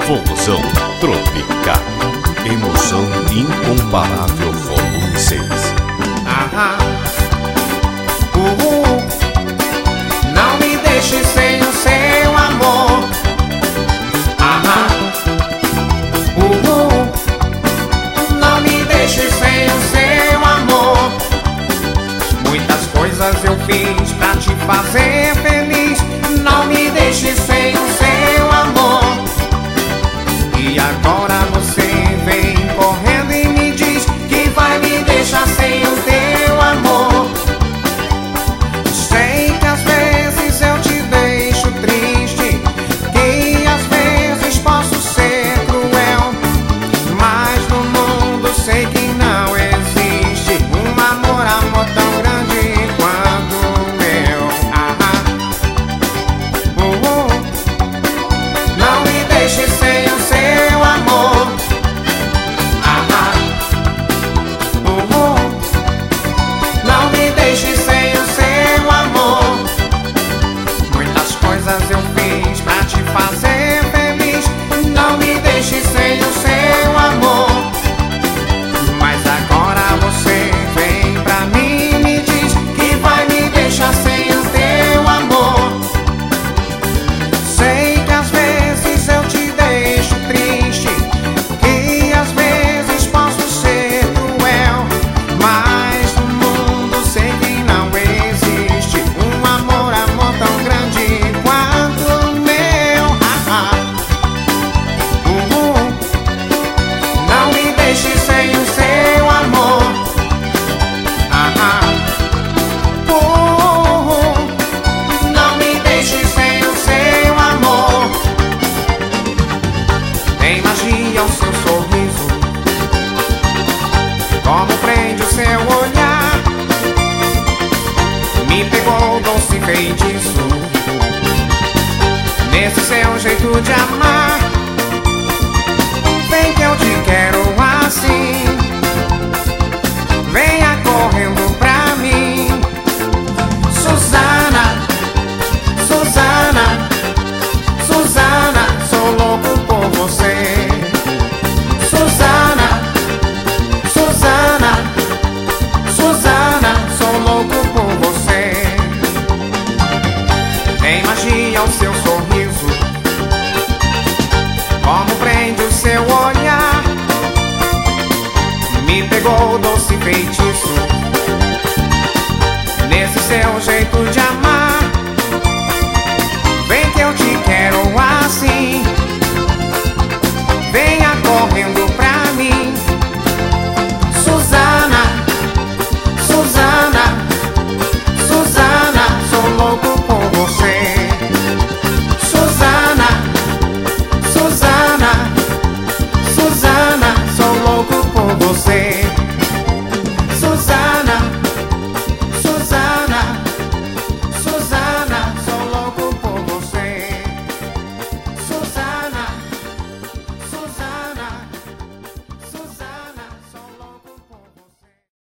Forrozão tropical, emoção incomparável, volume 6. Aham. Não me deixe sem o seu amor. Aham. Não me deixe sem o seu amor. Muitas coisas eu fiz pra te fazer feliz. Não me deixe sem o seu amor. E agora você vem correndo e me diz que vai me deixar sem o teu amor. Sei que às vezes eu te deixo triste, que às vezes posso ser cruel, mas no mundo sei que não existe um amor tão grande quanto o meu. Não me deixe sem o seu amor. Não me deixe sem o seu amor. Muitas coisas eu fiz pra te fazer feliz. Não me deixe sem o seu amor. Mas agora você vem pra mim e me diz que vai me deixar sem o teu amor. Sei que às vezes eu te deixo triste, que às vezes posso ser cruel, mas no mundo sei que não existe um amor tão grande quanto o meu. Não me deixe sem o seu amor. Não me deixe sem o seu amor. Tem magia o seu sorriso, como prende o seu olhar. Me pegou doce feitiço, nesse seu jeito de amar.